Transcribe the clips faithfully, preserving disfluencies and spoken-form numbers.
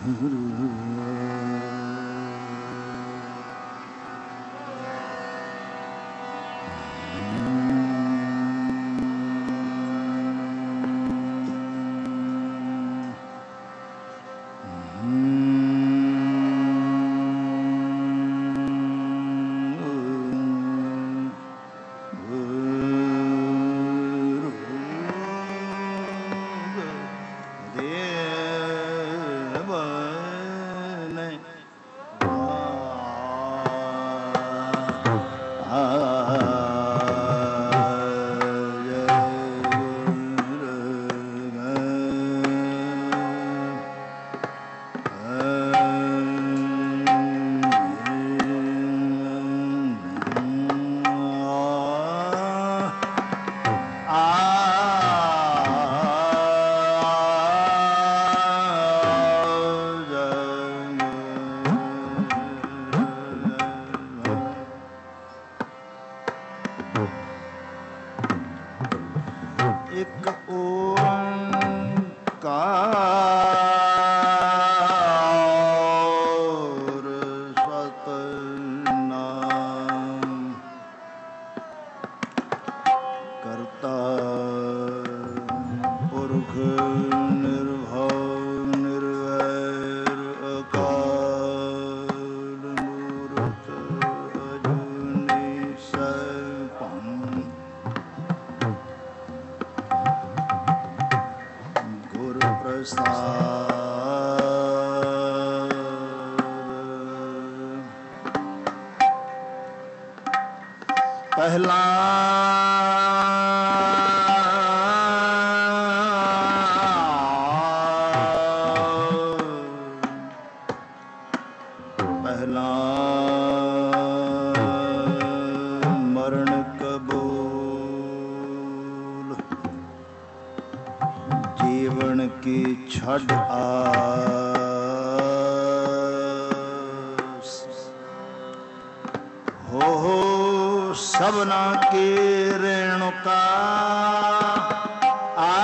पहला पहला मरण कबूल जीवन की छड़ आस हो हो सबना के रेणुका आ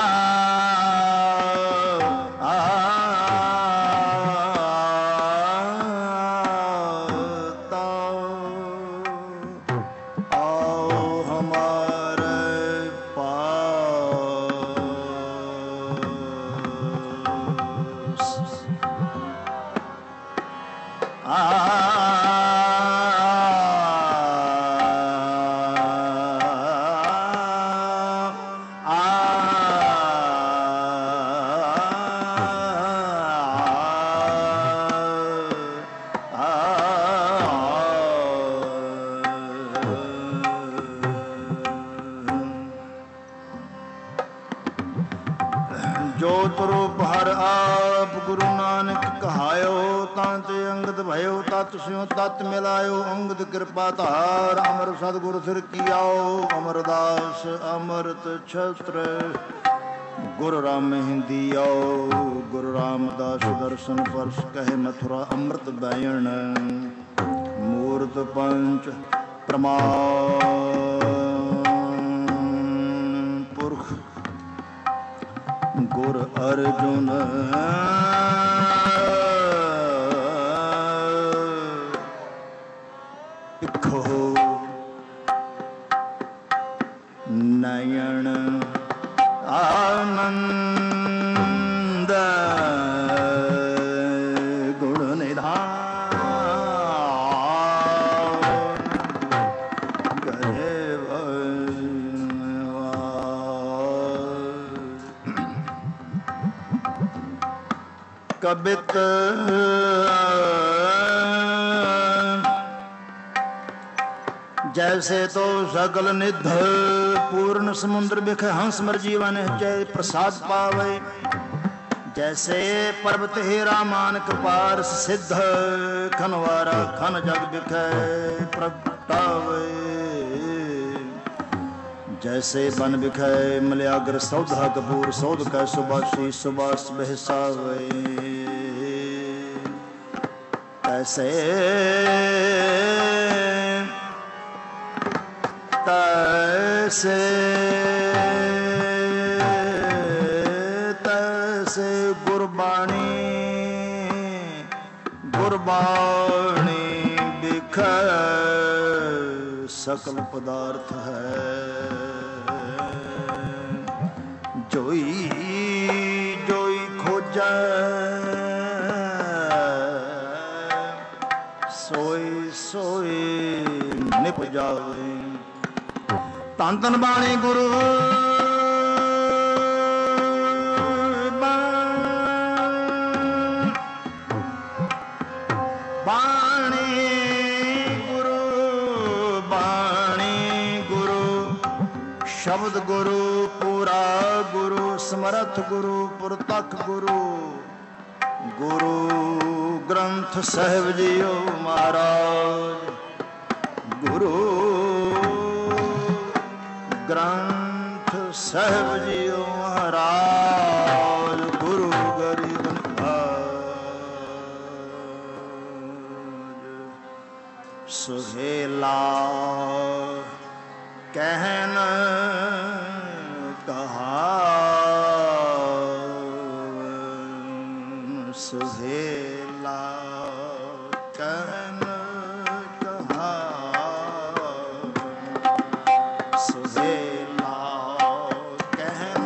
जोत रूप हर आप गुरु नानक कहायो तांते अंगद भयो तत् स्यों तत् मिलायो अंगद कृपा धार अमर सदगुरु सिर कियाओ अमरदास अमृत छत्र गुरु राम हिंदी आओ गुरु रामदास दर्शन परस कहे मथुरा अमृत बयन मूर्त पंच प्रमाण पुरख गुर अर्जुन इखो नयन आनंद गुण निधान करे कबित जैसे तो सकल निध पूर्ण समुद्र बिख हंस मर जीवन जय प्रसाद पावे जैसे पर्वत हेरा मान कृपार सिद्ध खनवारा खन जग बिख प्रगटावे जैसे बन बिखै मलयागर सौधा कपूर सौध कै सुबासी सुबास बहसावे तैसे तैसे तैसे गुरबाणी ਬਾਣੀ ਬਿਖੈ ਸਕਲ ਪਦਾਰਥ ਹੈ। ਜੋਈ ਜੋਈ ਖੋਜੈ ਸੋਈ ਸੋਈ ਨਿਪ ਜਾਵੇ। ਧੰਨ ਧੰਨ ਬਾਣੀ ਗੁਰੂ ਬਾਣੀ ਗੁਰੂ ਬਾਣੀ ਗੁਰੂ ਸ਼ਬਦ ਗੁਰੂ ਪੂਰਾ ਗੁਰੂ ਸਮਰਥ ਗੁਰੂ ਪੁਰਤਖ ਗੁਰੂ ਗੁਰੂ ਗ੍ਰੰਥ ਸਾਹਿਬ ਜੀਓ ਮਹਾਰਾਜ। ਗੁਰੂ ਗ੍ਰੰਥ ਸਾਹਿਬ ਜੀਓ ਮਹਾਰਾਜ। ਗੁਰੂ ਗਰੀਬ ਸੁਹੇਲਾ ਕਹਿਨ ਕਹਾਵਨ। ਸੁਹੇਲਾ ਕਹਿਨ ਕਹਾਵਨ। ਸੁਹੇਲਾ ਕਹਿਨ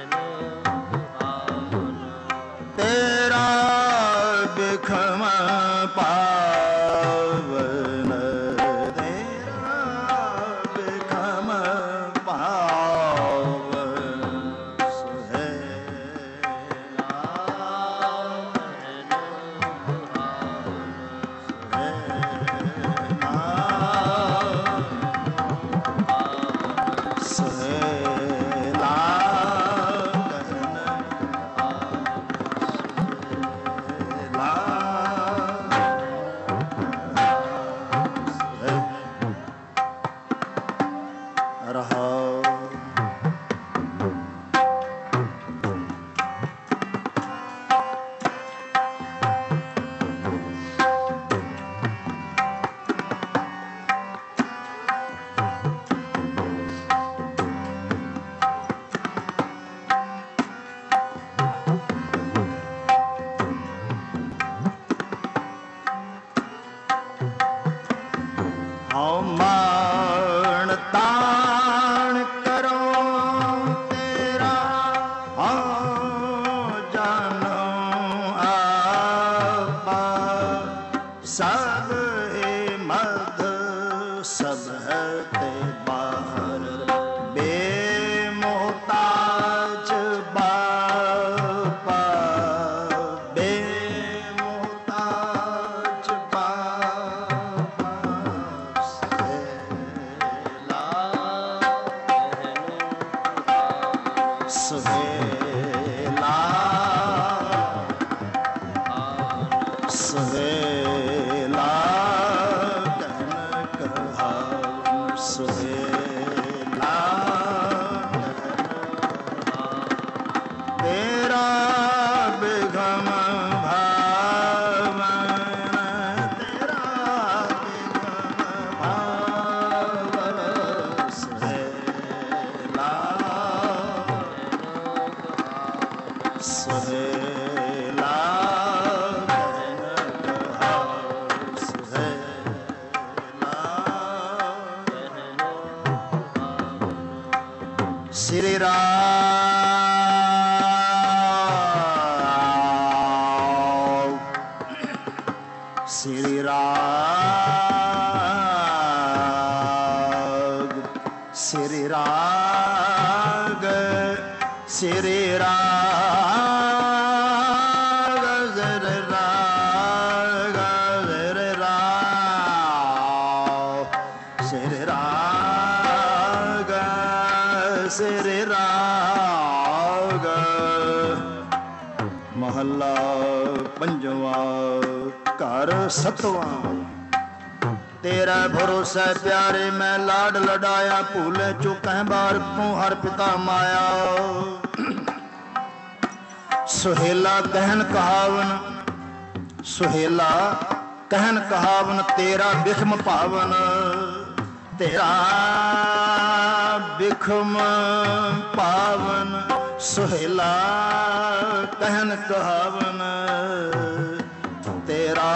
ਖਮਾ ਪਾਵਨ ਤੇਰਾ ਬਿਖਮ ਪਾਵਨ ਸੁਹੇਲਾ ਸੁਹੇਲਾ ਹਉ ਮਾਣ ਤਾਣ ਕਰੋ ਤੇਰਾ ਹਉ ਜਾਨੋ ਆਪਾ ਸਭ ਏ ਮਧ ਸਭ ਹੈ ਤੇ ਬਾਹਰ ਬੇਮੋਹਤਾਜ ਬਾਪਾ ਬੇਮੋਹਤਾਜ ਬਾਪਾ ਸੁਹੇਲਾ ਸੁਹੇਲਾ ਕਹਿਨ ਕਹਾਉ ਸੁਹੇਲਾ ਤੇਰਾ ਬਿਗਮ ਭਾਵਨ ਤੇਰਾ ਬਿਗਮ ਭਾਵਨ ਸੁਹੇਲਾ ਸੁਹੇਲਾ ਕਹਿਨ ਕਹਾਉ ਸੁਹੇਲਾ ਸ੍ਰੀ ਰਾਮ ਸ੍ਰੀ ਰਾਗ ਸ੍ਰੀ ਰਾਗ ਸ੍ਰੀ ਰਾਗ ਸ੍ਰੀ ਰਾਗ ਸ੍ਰੀ ਰਾਗ ਸ੍ਰੀ ਰਾਗ ਸ੍ਰੀ ਰਾਗ ਮਹੱਲਾ ਪੰਜਵਾਂ ਘਰ ਸਤਵਾਂ ਤੇਰਾ ਭਰੋਸਾ ਪਿਆਰੇ ਮੈਂ ਲਾਡ ਲਡਾਇਆ ਭੂਲੇ ਚੁਕੈ ਬਾਰ ਤੂੰ ਹਰ ਪਿਤਾ ਮਾਇਆ ਸੁਹੇਲਾ ਕਹਿਨ ਕਹਾਵਨ ਸੁਹੇਲਾ ਕਹਿਨ ਕਹਾਵਨ ਤੇਰਾ ਬਿਖਮ ਭਾਵਨ ਤੇਰਾ ਬਿਖਮ ਪਾਵਨ ਸੁਹੇਲਾ ਕਹਿਨ ਕਹਾਵਨ ਤੇਰਾ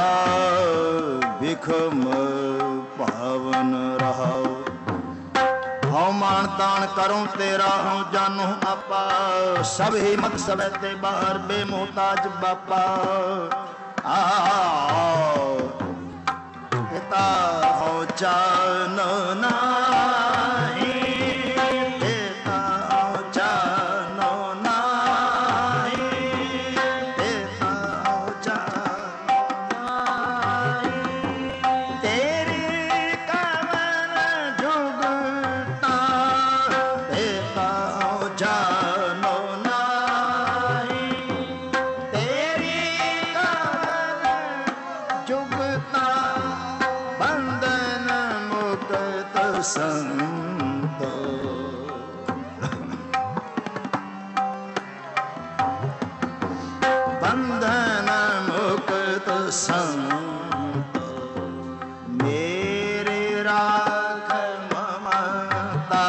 ਬਿਖਮ ਪਾਵਨ ਰਹਾਉ ਹਉ ਮਾਣ ਤਾਣ ਕਰੂੰ ਤੇਰਾ ਹਉ ਜਾਨੂ ਆਪਾ ਸਭ ਹੀ ਮਕਸਦ ਤੇ ਬਾਹਰ ਬੇਮੋਹਤਾਜ ਬਾਪਾ ਆਓ ਪਿਤਾ ਹਉ ਜਾਨ ਨਾਹੀ ਪਿਤਾ ਹਉ ਜਾਨ ਨਾਹੀ ਪਿਤਾ ਹਉ ਜਾਨ ਨਾਹੀ ਤੇਰੀ ਕਵਨ ਜੁਗਤਾ ਪਿਤਾ ਹਉ ਜਾਨ ਨਾਹੀ ਤੇਰੀ ਕਵਨ ਜੁਗਤਾ ਬੰਧਨ ਮੁਕਤ ਸੰਤੋ ਬੰਧਨ ਮੁਕਤ ਸੰਤੋ ਮੇਰੇ ਰਾਖ ਮਮਤਾ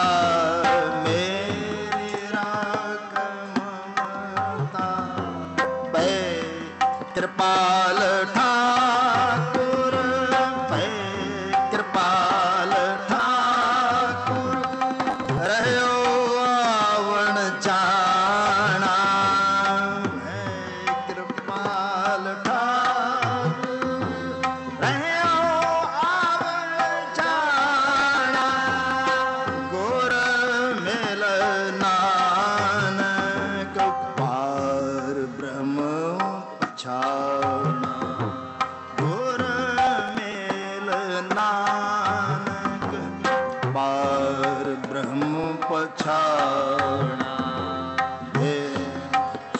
ਮੇਰੀ ਰਾਖ ਮਮਤਾ ਪੈ ਕਿਰਪਾਲ ਠਾਕੁਰ ਪੈ ਕਿਰਪਾਲ ਠਾਕੁਰ ਰਹਿਓ ਆਵਣ ਜਾਣਾ ਹੈ ਕਿਰਪਾਲ ਠਾਕੁਰ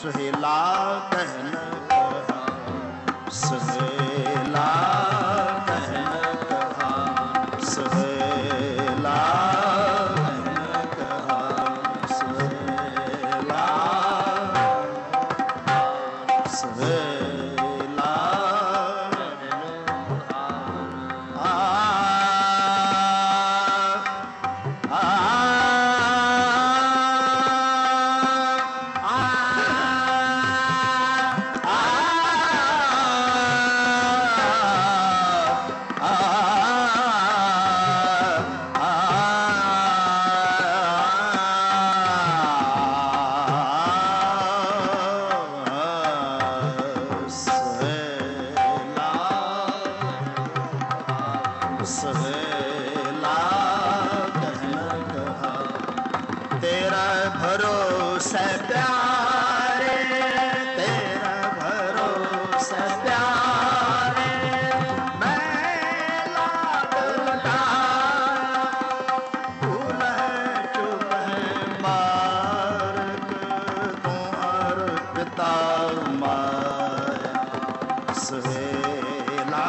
ਸੁਹੇਲਾ ਕਹਿਨ ਕਹਾ, ਸੁਹੇਲਾ ਕਹਿਨ ਕਹਾ, ਸੁਹੇਲਾ ਕਹਿਨ ਕਹਾ, ਸੁਹੇਲਾ ਸੁਹੇਲਾ ਆ ਸੁਹੇਲਾ ਕਹਿਨ ਕਹਾ, ਤੇਰਾ ਭਰੋਸਾ ਪਿਆਰੇ, ਤੇਰਾ ਭਰੋਸਾ ਪਿਆਰੇ, ਮੈਂ ਲਾਡ ਲਟਾਇਆ, ਭੁੱਲ ਚੁੱਪ ਹੈ ਮਾਰਗ, ਤੂੰ ਅਰਪਿਤਾ ਮਾਇਆ, ਸੁਹੇਲਾ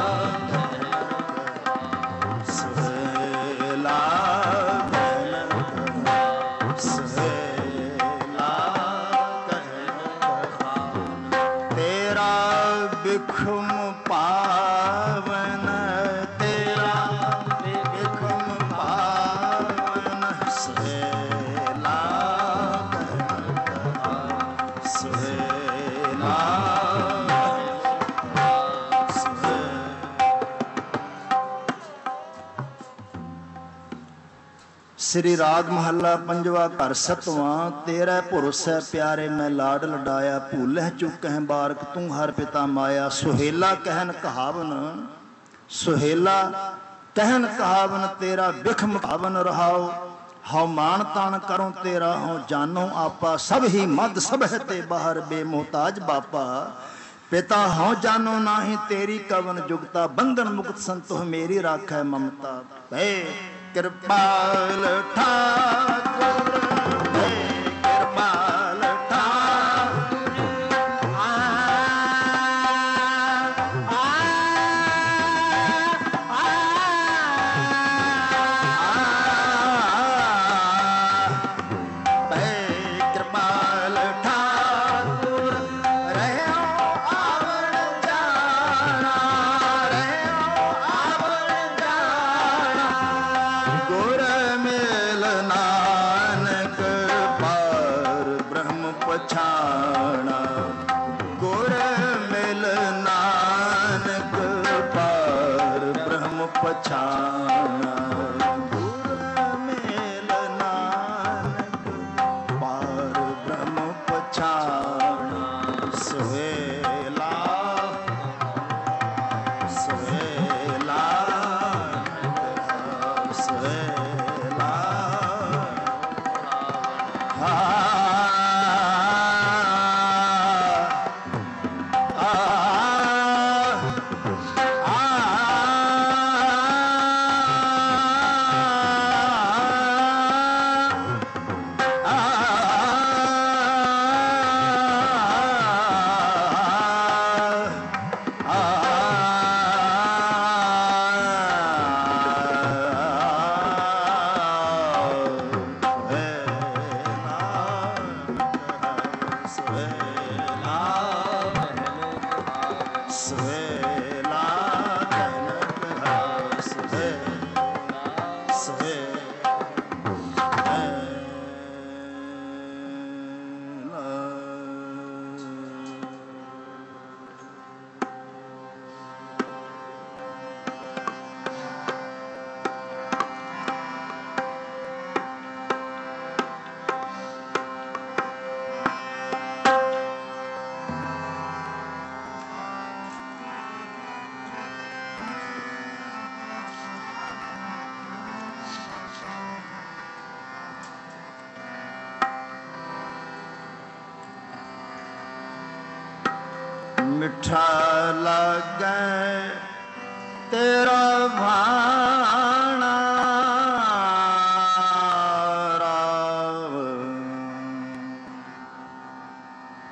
ਸੁਹੇਲਾ ਕਹਿਨ ਕਹਾ, ਸੁਹੇਲਾ ਕਹਿਨ ਕਹਾ, ਤੇਰਾ ਬਿਖਮ ਪਾਵਨ, ਤੇਰਾ ਬਿਖਮ ਪਾਵਨ, ਸੁਹੇਲਾ ਕਹਿਨ ਕਹਾ, ਸੁਹੇਲਾ ਸ੍ਰੀ ਰਾਗ ਮਹੱਲਾ ਪੰਜਵਾ ਘਰ ਸਤਵਾਂ। ਤੇਰਾ ਭਰੋਸਾ ਪਿਆਰੇ ਮੈਂ ਲਾਡ ਲਡਾਇਆ, ਭੂਲਹਿ ਚੁੱਕਹਿ ਬਾਰਕ ਤੂੰ ਹਰ ਪਿਤਾ ਮਾਇਆ। ਸੁਹੇਲਾ ਕਹਿਨ ਕਹਾਵਨ, ਸੁਹੇਲਾ ਕਹਿਨ ਕਹਾਵਨ, ਤੇਰਾ ਬਿਖਮ ਭਾਵਨ ਰਹਾਓ, ਹਉ ਮਾਨ ਤਾਨ ਕਰੋ ਤੇਰਾ ਹਉ ਜਾਨੋ ਆਪਾ, ਸਭ ਹੀ ਮਦ ਸਭ ਹੈ ਤੇ ਬਾਹਰ ਬੇਮੋਹਤਾਜ ਬਾਪਾ। ਪਿਤਾ ਹਉ ਜਾਨੋ ਨਾਹੀ ਤੇਰੀ ਕਵਨ ਜੁਗਤਾ, ਬੰਧਨ ਮੁਕਤ ਸੰਤੋਹ ਮੇਰੀ ਰਾਖੈ ਮਮਤਾ। ਭੈ ਕਿਰਪਾਲ ਠਾਕੁਰ, ਭੈ ਕਿਰਪਾਲ ਠਾਕੁਰ, ਆ ਆ ਆ ਭੈ ਕਿਰਪਾਲ ਠਾਕੁਰ, ਰਹਿਓ ਆਵਣ ਜਾਣਾ, ਰਹਿਓ ਆਵਣ ਜਾਣਾ, ਗੁਰ ਮਿਲ ਨਾਨਕ ਪਾਰ ਬ੍ਰਹਮ ਪਛਾਣਾ, ਗੁਰ ਮਿਲ ਨਾਨਕ ਪਾਰ ਬ੍ਰਹਮ ਪਛਾਣਾ, ਗੁਰ ਮਿਲ ਨਾਨਕ ਪਾਰ ਬ੍ਰਹਮ ਪਛਾਣਾ। ਸੁਹੇਲਾ ਸੁਹੇਲਾ ਸੁਹੇਲਾ ਆ ਆ ਸੁਹੇਲਾ ਕਹਿਨ ਕਹਾ, ਸੁਹੇਲਾ ਸੁਹੇਲਾ ਮਿੱਠਾ ਲੱਗੈ ਤੇਰਾ ਭਾਣਾ ਰਾਵ,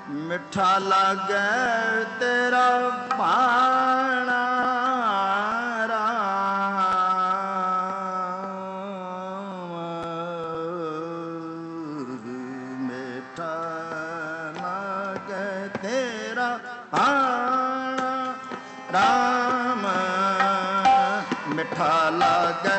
मिठा लागे तेरा भाणा राम, मिठा लागे तेरा भाणा राम, मिठा लागे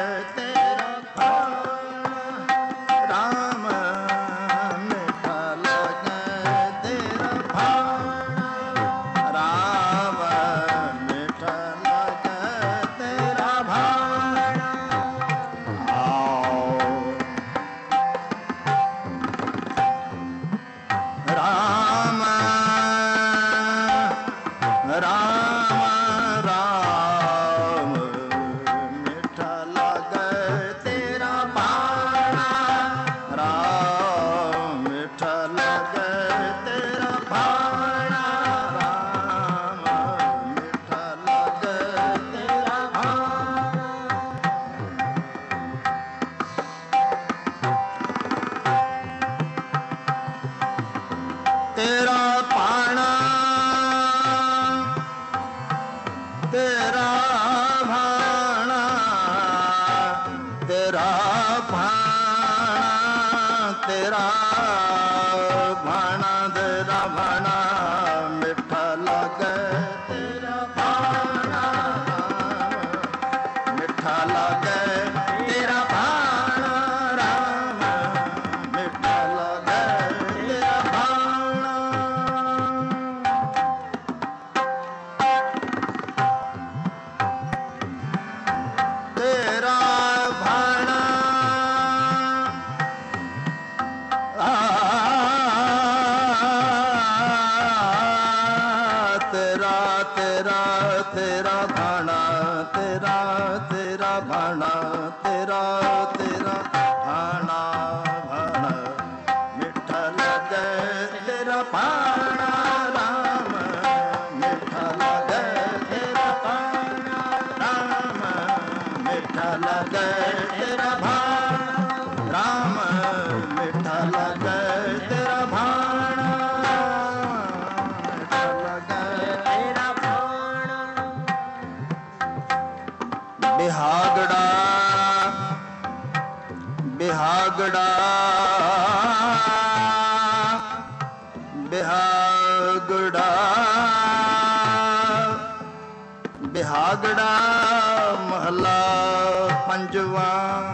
बिहागड़ा महला पंजवा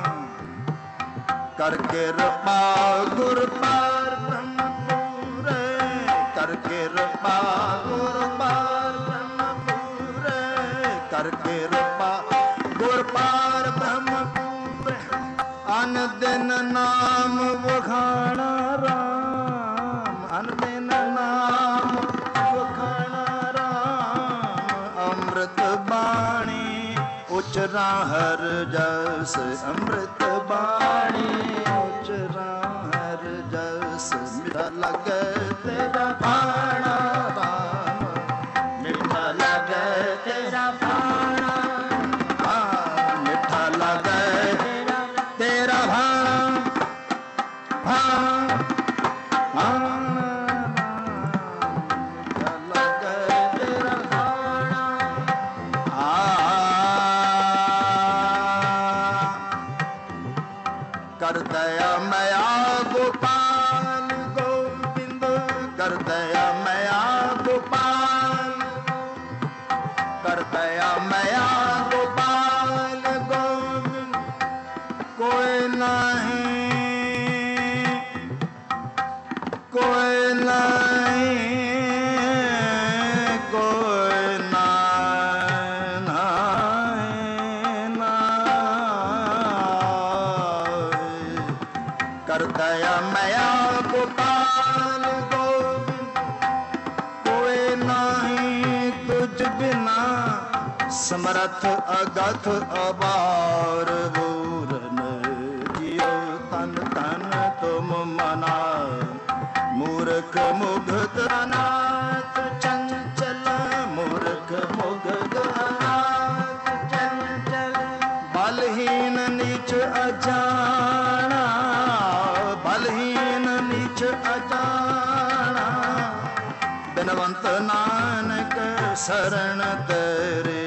करके रपा गुर पार ब्रह्मपुर करके रपा गुर पार ब्रह्मपुर करके रपा गुर पार ब्रह्मपुर अन दिन नाम वखाना राम अन दिन नाम वखाना राम अमृत बाणी उचरा हर जस अमृत बाणी उचरा हर जस मीठा लगे तेरा भाणा राम मीठा लगे तेरा भाणा मीठा लगे तेरा भाणा भाणा भाणा मीठा लगे तेरा भाणा कर दया मया गोपाल गोविंद कर दया मया गोपाल कर दया मया गोपाल गोविंद कोई नहीं कोई नहीं कोई नहीं नहीं कर दया मया गोपाल गोविंद कोई नहीं तुझ बिना समरथ अगथ अबार बूरन जियो तन तन तुम मना मूर्ख मुग्ध अनाथ चंचल मूर्ख मुग्ध अनाथ चंचल बलहीन नीच अजाना बलहीन नीच अजाना ਬਿਨਵੰਤ ਨਾਨਕ ਸਰਣ ਤੇਰੀ।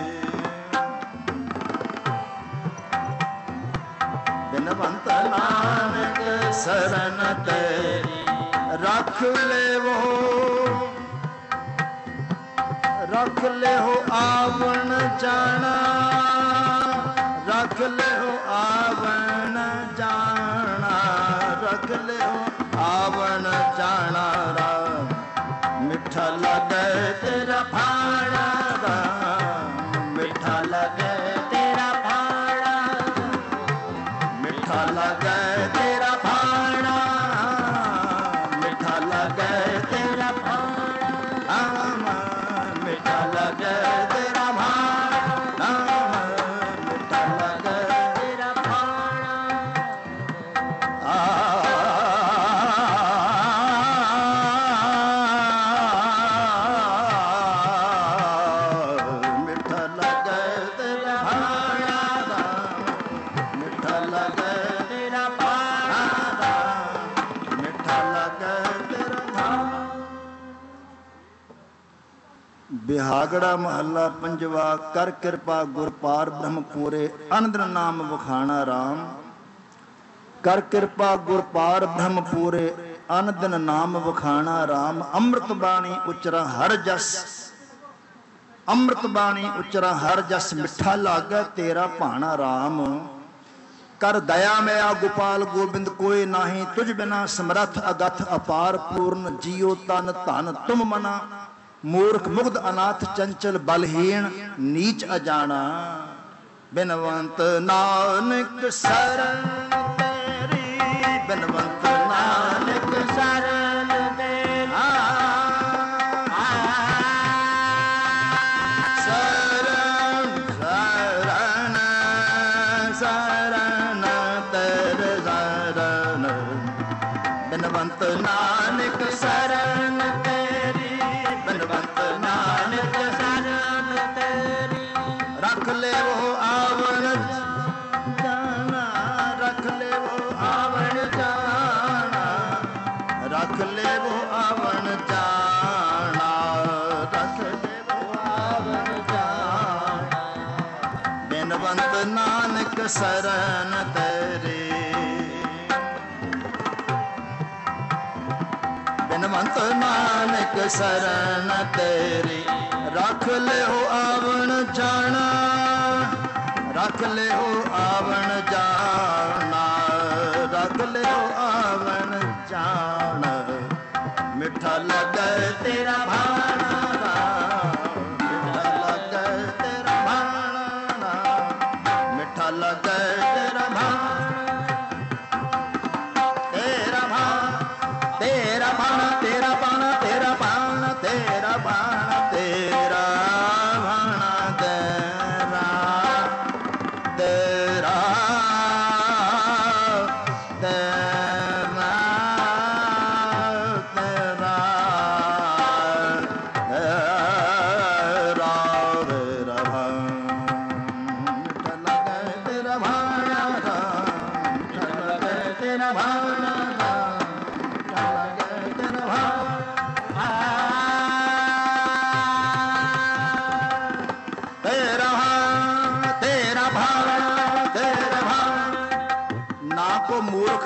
ਬਿਨਵੰਤ ਨਾਨਕ ਸਰਣ ਤੇਰੀ। ਰੱਖ ਲੇਵੋ ਰੱਖ ਲਿਓ ਆਵਣ ਜਾਣਾ, ਰੱਖ ਲਿਓ ਆਵਣ ਜਾਣਾ, ਰੱਖ ਲਿਓ ਆਵਣ ਜਾਣਾ। ਰਾਮ ਮਿੱਠਾ ਲੱਗੇ ਤੇਰਾ ਭਾਣਾ, ਰਾਮ ਮਿੱਠਾ ਲੱਗੇ ਤੇਰਾ ਭਾਣਾ, ਮਿੱਠਾ ਲੱਗੇ ਤੇਰਾ ਭਾਣਾ, ਮਿੱਠਾ ਲੱਗੇ ਤੇਰਾ ਭਾਣਾ, ਮਿੱਠਾ ਲੱਗੇ ਤੇਰਾ ਭਾਣਾ, ਮਿੱਠਾ ਲੱਗੇ ਤੇਰਾ ਭਾਣਾ। ਮਿੱਠਾ ਲੱਗੇ ਤੇਰਾ ਭਾਣਾ, ਮਿੱਠਾ ਲੱਗੇ ਤੇਰਾ ਭਾਣਾ, ਮਿੱਠਾ ਲੱਗੇ ਤੇਰਾ ਭਾਣਾ। ਬਿਹਾਗੜਾ ਮਹੱਲਾ ਪੰਜਵਾ। ਕਰ ਕਿਰਪਾ ਗੁਰ ਪਾਰ ਬ੍ਰਹਮ ਪੂਰੇ, ਅਨੰਦ ਨਾਮ ਵਖਾਣਾ ਰਾਮ। ਕਰ ਕਿਰਪਾ ਗੁਰ ਪਾਰ ਬ੍ਰਹਮ ਪੂਰੇ, ਅਨੰਦ ਨਾਮ ਵਖਾਣਾ ਰਾਮ। ਅੰਮ੍ਰਿਤ ਬਾਣੀ ਉਚਰਾ ਹਰ ਜਸ, ਅੰਮ੍ਰਿਤ ਬਾਣੀ ਉਚਰਾ ਹਰ ਜਸ। ਮਿੱਠਾ ਲਾਗੈ ਤੇਰਾ ਭਾਣਾ ਰਾਮ। ਕਰ ਦਇਆ ਮਿਆ ਗੋਪਾਲ ਗੋਬਿੰਦ ਕੋਇ ਨਾਹੀ, ਤੁਝ ਬਿਨਾ ਸਮਰੱਥ ਅਗਥ ਅਪਾਰ ਪੂਰਨ। ਜੀਉ ਤਨ ਧਨ ਤੁਮ ਮਨਾ, ਮੂਰਖ ਮੁਗਧ ਅਨਾਥ ਚੰਚਲ ਬਲਹੀਣ ਨੀਚ ਅਜਾਣਾ। ਬਿਨਵੰਤ ਨਾਨਕ ਸਰਣ ਤੇਰੀ, ਬਿਨਵੰਤ ਨਾਨਕ ਸਰਣ ਤੇਰੀ। ਸਰਣ ਸਰਣ ਸਰਣ ਤੇਰੇ ਸਰਣ, ਬਿਨਵੰਤ ਨਾਨਕ ਸਰਣ ਤੇਰੀ, ਬਿਨਵੰਤ ਨਾਨਕ ਸਰਣ ਤੇਰੀ। ਰੱਖ ਲੇਵੋ ਆਵਣ ਜਾਣਾ, ਰੱਖ ਲੇਵੋ ਆਵਣ ਜਾਣਾ, ਰੱਖ ਲੇਵੋ ਆਵਣ ਜਾਣਾ, ਰੱਖ ਲੇਵੋ ਆਵਣ ਜਾਣਾ। ਬਿਨਵੰਤ ਨਾਨਕ ਸਰਣ ਤੇਰੀ, ਬਿਨਵੰਤ ਨਾਨਕ ਸਰਣ ਤੇਰੀ। ਰੱਖ ਲਿਓ ਆਵਣ ਜਾਣਾ, ਰੱਖ ਲਿਓ ਆਵਣ ਜਾਣਾ, ਰੱਖ ਲਿਓ ਆਵਣ ਜਾਣਾ। ਮਿੱਠਾ ਲੱਗੇ ਤੇਰਾ ਭਾਣਾ, ਮਿੱਠਾ ਲੱਗੇ ਤੇਰਾ ਭਾਣਾ, ਮਿੱਠਾ ਲੱਗੇ ਤੇਰਾ ਭਾਣਾ, ਤੇਰਾ ਭਾਣਾ, ਤੇਰਾ ਭਾਣਾ, ਤੇਰਾ ਭਾਣਾ, ਤੇਰਾ ਭਾਣਾ, ਤੇਰਾ ਭਾਣਾ, ਤੇਰਾ ਭਾਣਾ, ਤੇਰਾ ਤੇਰਾ ਤੇਰਾ ਤੇਰਾ ਤੇਰਾ ਮਿੱਠਾ ਲੱਗੇ ਤੇਰਾ ਭਾਣਾ, ਮਿੱਠਾ ਲੱਗੇ ਤੇਰਾ ਭਾਣਾ, ਮੂਰਖ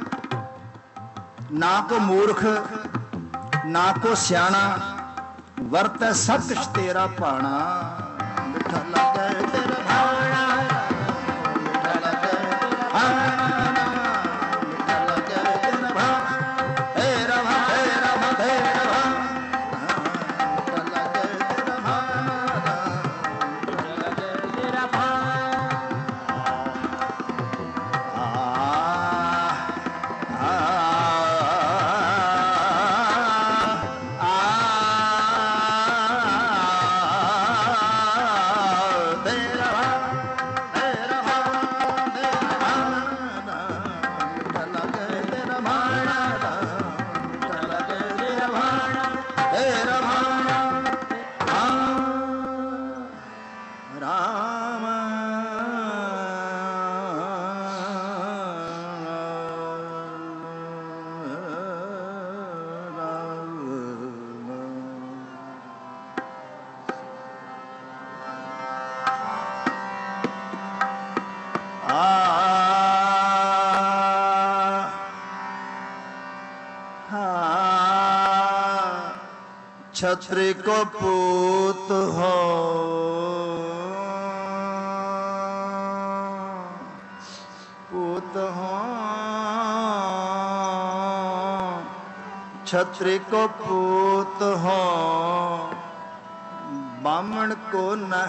ਨਾ ਕੋ ਮੂਰਖ ਨਾ ਕੋ ਸਿਆਣਾ, ਵਰਤੈ ਸਭ ਕੁਛ ਤੇਰਾ ਭਾਣਾ। ਮਿੱਠਾ ਲੱਗੇ ਤੇਰਾ ਭਾਣਾ, ਮਿੱਠਾ ਲੱਗੇ ਭਾਣਾ, ਮਿੱਠਾ ਲੱਗੇ ਤੇਰਾ ਭਾਣਾ, ਤੇਰਾ ਭਾ ਤੇਰਾ ਭਾ ਤੇਰਾ ਭਾ, ਮਿੱਠਾ ਲੱਗੇ ਤੇਰਾ ਭਾਣਾ, ਮਿੱਠਾ ਲੱਗੇ ਤੇਰਾ ਭਾਣਾ। हाँ छत्री को पूत हो पूत हो छत्री को पूत हो बामण को न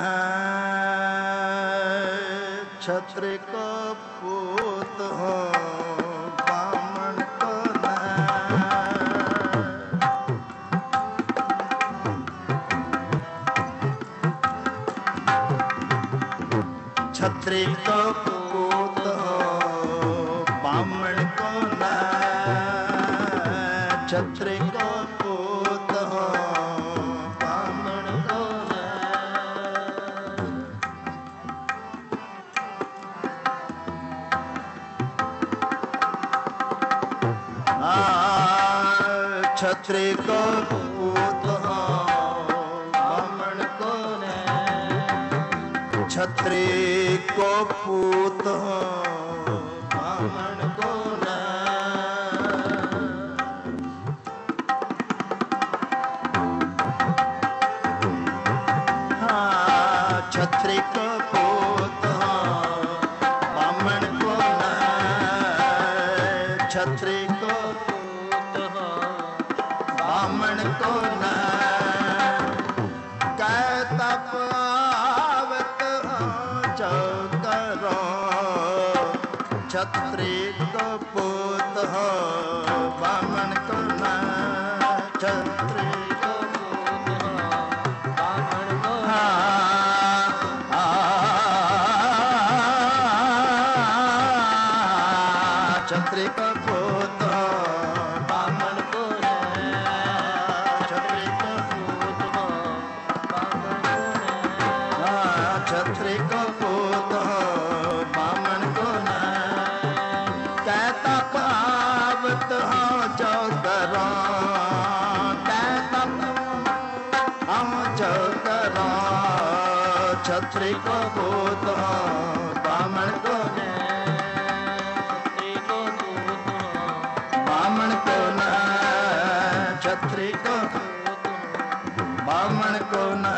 छत्री को पूत हो बामण को न छत्री को पूत हो बामण को न छत्री को पूत हो बामण को न छत्री को पूत हो बामण को न छत्री को पूत हो बामण को न छत्री को पूत हो बामण को न छत्री को पूत हो बामण को न कै तप आवत जो करो छत्री को पूत हो बामण को न छत्री को पूत हो बामण को छत्री को पूत हो बामण को न छत्री को पूत हो बामण को न छत्री को पूत हो बामण को न कहता पावत हो जो करो कहता हम जो करो छत्री को पूत हो बामण को न बामण को न छत्री को बामण को न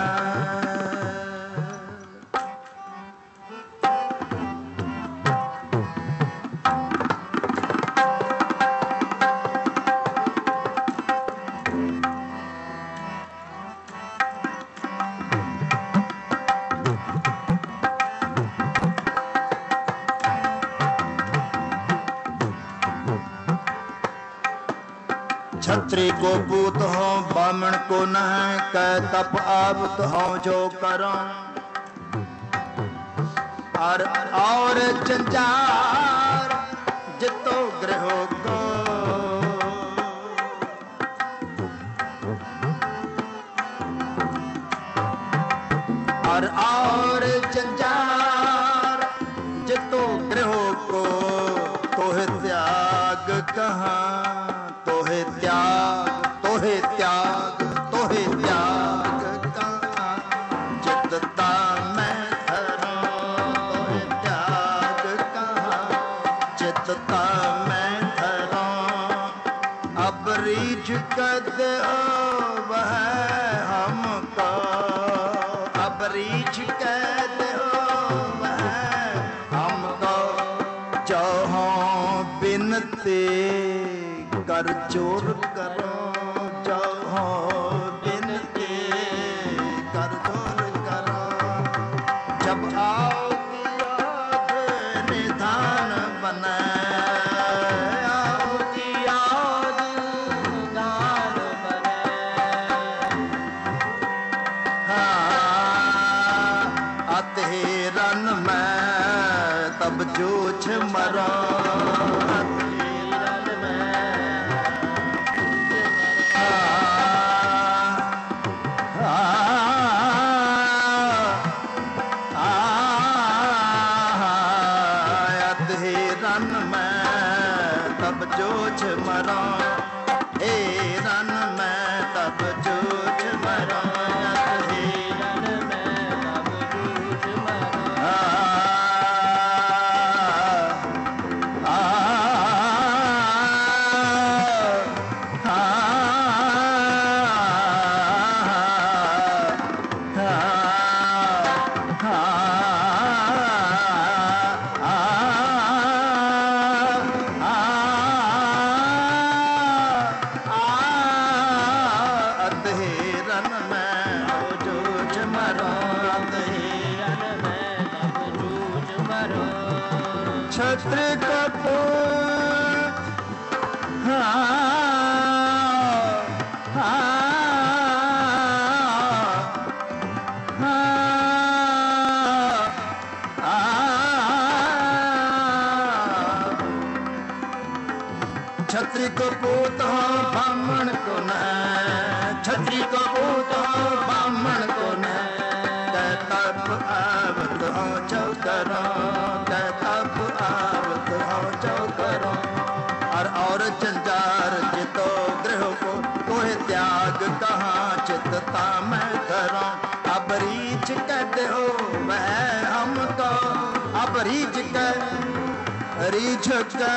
छत्री को पूत हो बामण को न कै तप आवत हो जो करो और और जंजार जितो गृह को और और जंजार जितो गृह को तोहे त्याग कहाँ तोहे त्याग तोहे त्याग तोहे त्याग कहाँ चित्ता मैं धरो तोहे त्याग कहाँ चित्ता मैं धरो अब रीझ कर दो वह हमको अब रीझ कर दो वह हमको जो हो बिनती कर जोर करो जो हो बिनती कर जोर करो जब आओगी याद निधान बने आओगी याद निधान बने हाँ अतेरन में तब जूझ मरो जूझ मरो हे रन में तब जूझ मरो हे रन में तब जूझ मरो आ, आ, छत्री को पूत हो ब्राह्मण को न, छत्री को पूत हो ब्राह्मण को न, तप आवत हो चौकरो, तप आवत हो चौकरो। और और जंजार जितो गृह को कोहे त्याग कहाँ चितता मैं करो। अब रीछ कहते हो वह हमको, अब रीछ कह रीछ कह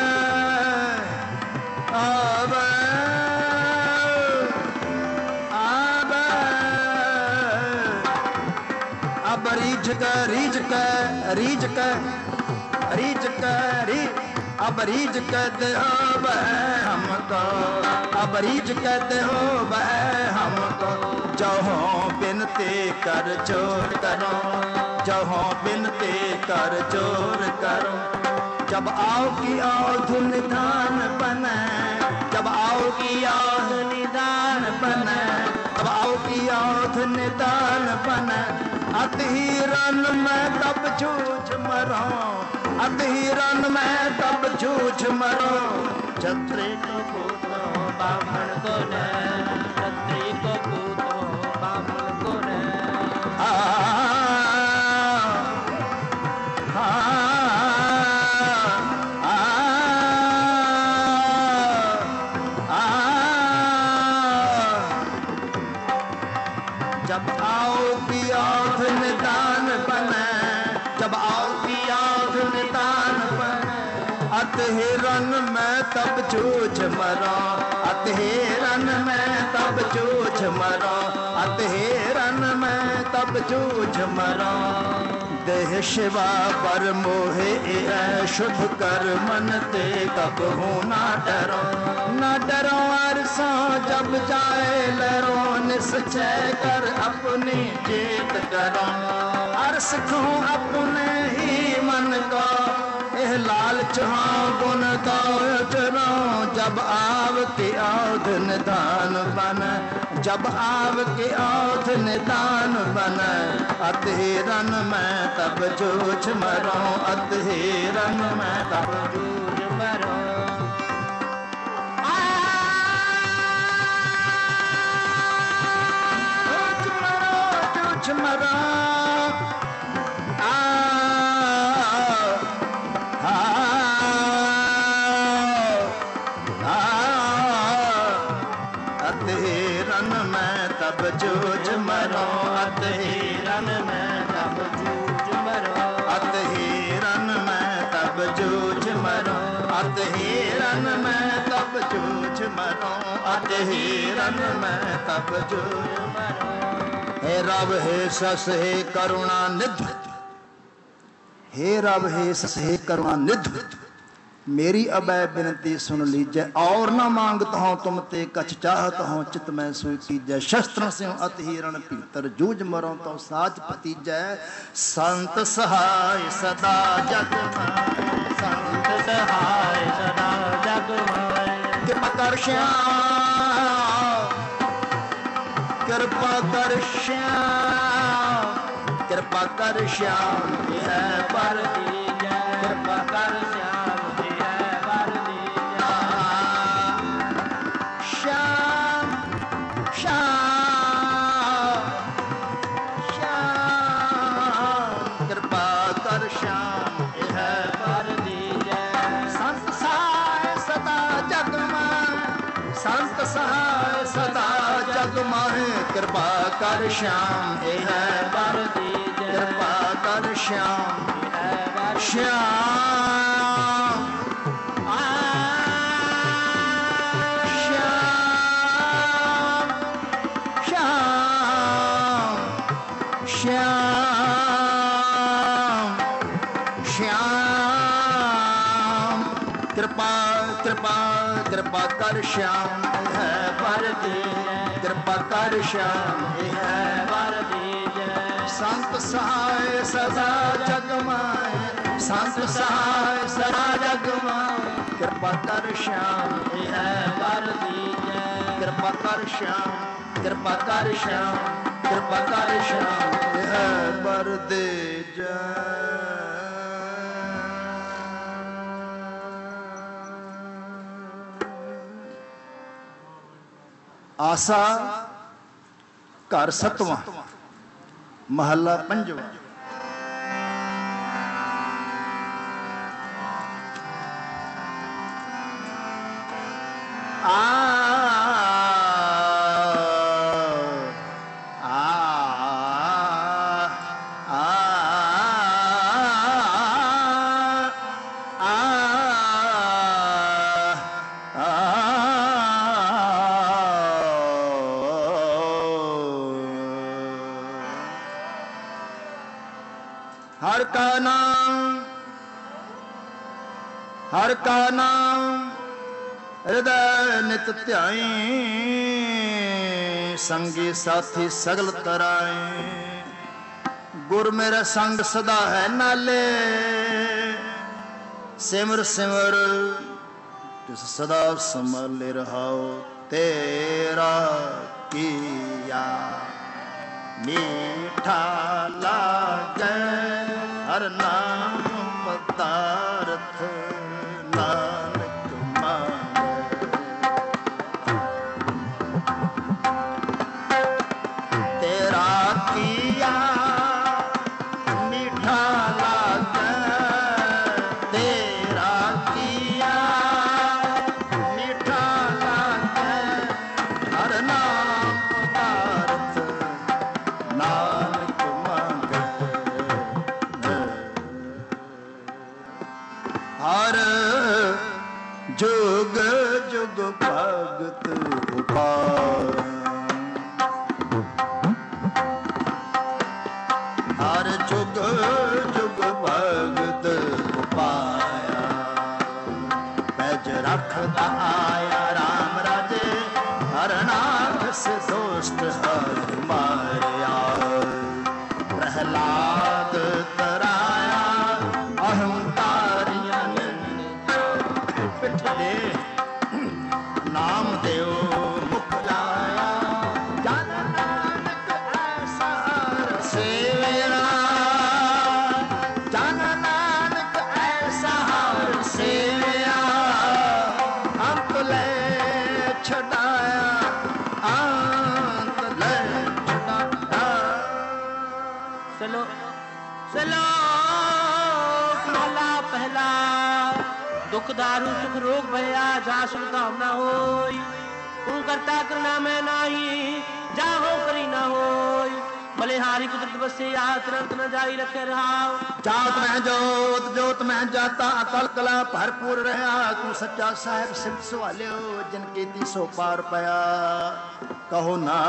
अब अब अब रीझ का रीझ का रीझ का रीझ का री अब रीझ कहते हो वह हमको, अब रीझ कहते हो वह हमको। जहो बिनती कर चोर करो, जहो बिनती कर चोर करो। जब आओ की औध निदान बने, जब आओ की औध निदान बने, जब आओ की औध निदान बने। अतिरन में तब झूझ मरो, अतिरन में तब झूझ मरो। छत्री को पूतो ब्राह्मण को न, छत्री को पूतो ब्राह्मण को न। आ जब आओ की औध निदान बने, जब आओ की औध निदान बने। अतहिरन में तब जूझ मरो, अतहिरन में तब जूझ मरो, अतहिरन में तब जूझ मरो। देह शिवा पर मोहे शुभ कर मन ते कब हूँ ना डरो, ना डरो अरसा जब जाए लरो। निश्चय कर अपनी जीत करो, अरस कहूँ अपने ही मन को। एह लालच हाँ गुण गौचरो। जब आव की औध निदान बने, जब आव की औध निदान बने। अतहिरन में तब जूझ मरो, अतहिरन में तब जूझ मरो। मरो आ आ अतहिरन में तब जूझ मरो, अतहिरन में तब जूझ मरो, अतहिरन में तब जूझ मरो, अतहिरन में तब जूझ मरो, अतहिरन में तब जूझ मरो। हे रब हे सस हे करुणा निधि, हे रब हे सस हे करुणा निधि। मेरी अबै बिनती सुन लीजै, और न मांगता हूँ तुम ते कछ चाहत हूँ चित में सोई कीजै। शस्त्र से अतहिरण भीतर जूझ मरो तो साच पतीजै। संत सहाय सदा जग माय, संत सहाय सदा जग माय। कृपा कर श्याम, कृपा कर श्याम, कृपा कर श्याम है पर दीजै। कृपा कर श्याम है पर दीजै। श्याम श्याम श्याम, कृपा कर श्याम है पर दीजै। संत सहाय सदा जग माय, संत सहाय सदा जग माहे। कृपा कर श्याम है पर दीजै। कृपा कर श्याम श्याम श्याम श्याम श्याम श्याम। कृपा कृपा कृपा कर श्याम है पर दीजै। कृपा कर श्याम है पर दीजै। संत सहाय सदा जग माय, संत सहाय सदा जग माय। कृपा कर श्याम ਕਿਰਪਾ ਕਰ ਸ਼ਾਮ, ਕਿਰਪਾ ਕਰ ਸ਼ਾਮ, ਕਿਰਪਾ ਕਰ ਸ਼ਾਮ, ਇਹ ਬਰ ਦੇ ਜਾ। ਆਸਾ ਘਰ ਸਤਵਾਂ, ਮਹੱਲਾ ਪੰਜਵਾਂ। ਆ हर का नाम, हर का नाम हृदय नित ध्याई, संगी साथी सगल तराए। गुर मेरा संग सदा है नाले, सिमर सिमर तिस सदा संभाले रहाओ। तेरा किया मीठा लागे हर नाम पदार्थ, नानक मांगे। तेरा किया मीठा लागे, तेरा किया मीठा लागे हर नाम पदार्थ, नानक मांगे। हर जुग जुग भगत उपाय, हर जुग जुग भगत उपाया। पैज रखदा आया राम राजे, हर नाथ से दोस्त हर मारिया। प्रहलाद तराया अहंकारिया ने, पिठ दे नाम देव मुख लाया। जन नानक ऐसा सेवेरा, जन नानक ऐसा सेवेरा। अंत ले छड़ाया, अंत ले छड़ाया। चलो चलो महला पहला। दुख दारू सुख रोग भया, जा सुख धाम ना होई। तू करता करना मैं नाही, जाहो करी ना होई। बलिहारी कुदरत बसे तुरंत न जाई रखे रहाओ। जात में जोत, जोत में जाता, अकल कला भरपूर रहा। तू सच्चा साहिब सिमट सवालियो, जिन कीती सो पार पाया। कहो ना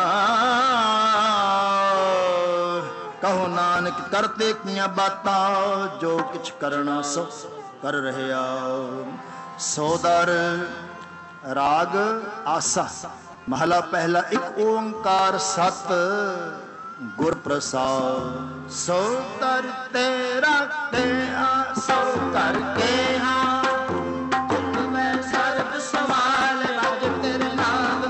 कहो नानक करते किया बातां, जो किछ करना सो कर रहे आओ। सोदर राग आसा, महला पहला। एक ओंकार सत गुर प्रसाद। सो कर तेरा के आ, सो कर के हाँ चित में सर्व सवाल। आज तेरे नाम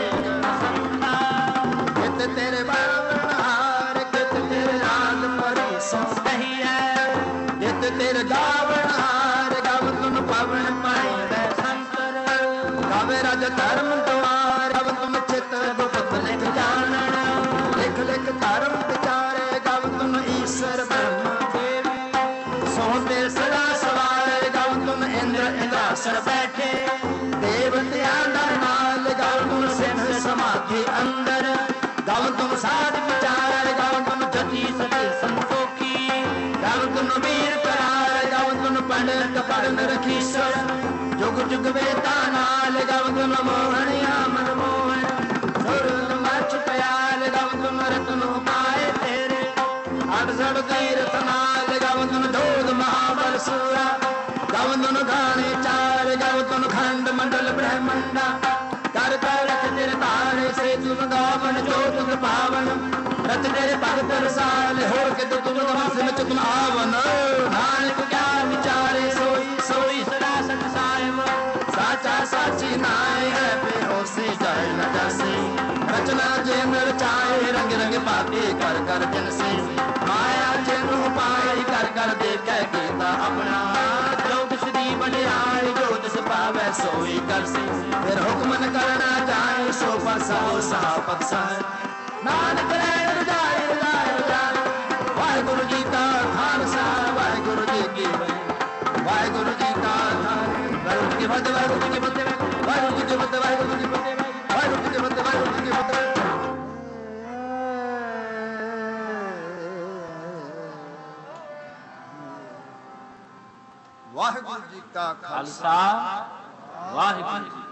कित तेरे बावनहार, कित तेरे नाम परी सो कही है। कित तेरे गावनहार, गाव तुम पवन पाई वे शंकर। गावे राज धर्म द्वार, गाव तुम चित गुप्त लिख जानन। लिख लिख धर्म विचारे, गाव तुम ईश्वर ब्रह्म देवी। सोते सदा सवार, गाव तुम इंद्र इंद्रासन बैठे। देवतियां नाल, गाव तुम सिंह समाधि अंदर। गाव तुम साध विचार, गाव तुम जति सती संतोखी। गाव तुम वीर करार, गाव तुम पंडित पढ़न रखीश्वर। जुग जुग वेता नाल, गाव तुम मोहनिया मन मोहन। सुरत मछ प्याल, गाव तुम रतन उपाय तेरे। अड़सठ तीर्थ नाल, गाव तुम धोध महाबल सूरा। गाव तुम घाने चार, गाव तुम खंड मंडल ब्रह्मंडा। कर कर रख तेरे तारे से तुम गावन, जो तुम पावन। रत तेरे भगत रसाल, हो के तो तुम दमस में तुम आवन। नानक क्या विचारे, सोई सोई सदा सत साहिब। साचा साची नाय है, बेहोशी जाए न जासे। ਕਰ ਕਰ ਜਿਨ ਸੇ ਮਾਇਆ ਜਿਨੂੰ ਪਾਈ ਕਰ ਕਰ ਦੇਖੈ ਕੀਤਾ ਆਪਣਾ ਜੋ ਤਿਸ ਦੀ ਬਲਿਆਈ ਜੋ ਤਿਸ ਪਾਵੈ ਸੋਈ ਕਰ ਸੇ ਫਿਰ ਹੁਕਮ ਨ ਕਰਨਾ ਜਾਏ ਸੋ ਪਸਾਓ ਸਾ ਪਕਸਾਏ ਨਾਨਕ ਰਹਿ ਰਜਾਈ ਰਜਾਈ ਰਜਾਈ ਵਾਹਿਗੁਰੂ ਜੀ ਕਾ ਖਾਲਸਾ ਵਾਹਿਗੁਰੂ ਜੀ ਕੀ ਫਤਿਹ ਵਾਹਿਗੁਰੂ ਜੀ ਕਾ ਖਾਲਸਾ ਵਾਹਿਗੁਰੂ ਜੀ ਕੀ ਫਤਿਹ ਵਾਹਿਗੁਰੂ ਜੀ ਕੀ ਫਤਿਹ ਵਾਹਿਗੁਰੂ ਜੀ ਕੀ ਫਤਿਹ ਵਾਹਿਗੁਰੂ ਜੀ ਕੀ ਫਤਿਹ ਵਾਹਿਗੁਰੂ ਜੀ ਕੀ ਫਤਿਹ ਵਾਹਿਗੁਰੂ ਜੀ ਕੀ ਫਤਿਹ ਵਾਹਿਗੁਰੂ ਜੀ ਕਾ ਖਾਲਸਾ ਵਾਹਿਗੁਰੂ ਜੀ